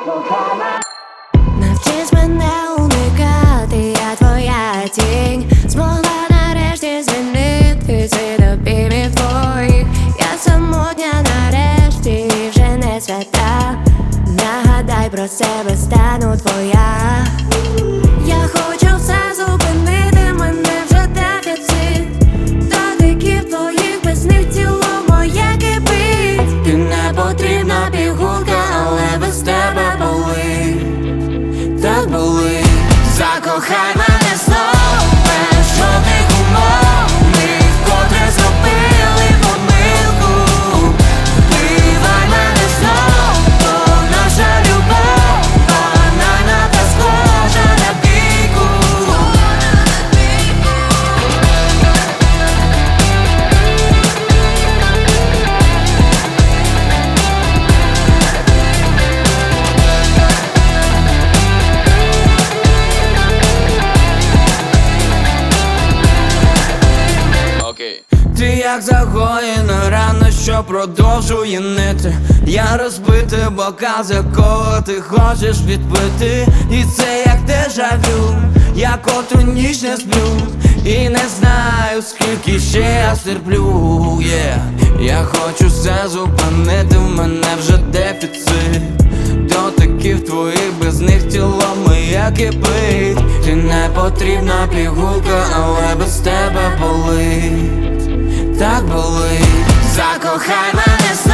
Навчись мене уникати, я твоя тінь. Змогла нарешті змінити цей допімів твоїх. Я самотня нарешті і вже не свята. Нагадай про себе, стану твоя. Я хочу все зупинити, мене вже дефіцит. Дотиків твоїх, без них тіло моє кипить. Ти не потрібна пігулка, але без тебе болить. Так болить. Закохай мене знов, без жодних умов. Ми вкотре зробили помилку. Вбивай мене знов, бо наша любов банальна та схожа на бійку. Ти як загоєна рана, що продовжує нити. Я розбитий бокал, з якого ти хочеш відпити. І це як дежавю, я котру ніч не сплю. І не знаю, скільки ще я стерплю, Я хочу все зупинити, в мене вже дефіцит. Дотиків твоїх, без них тіло моє кипить. Ти не потрібна пігулка, але без тебе болить. Так болить. Закохай мене знов.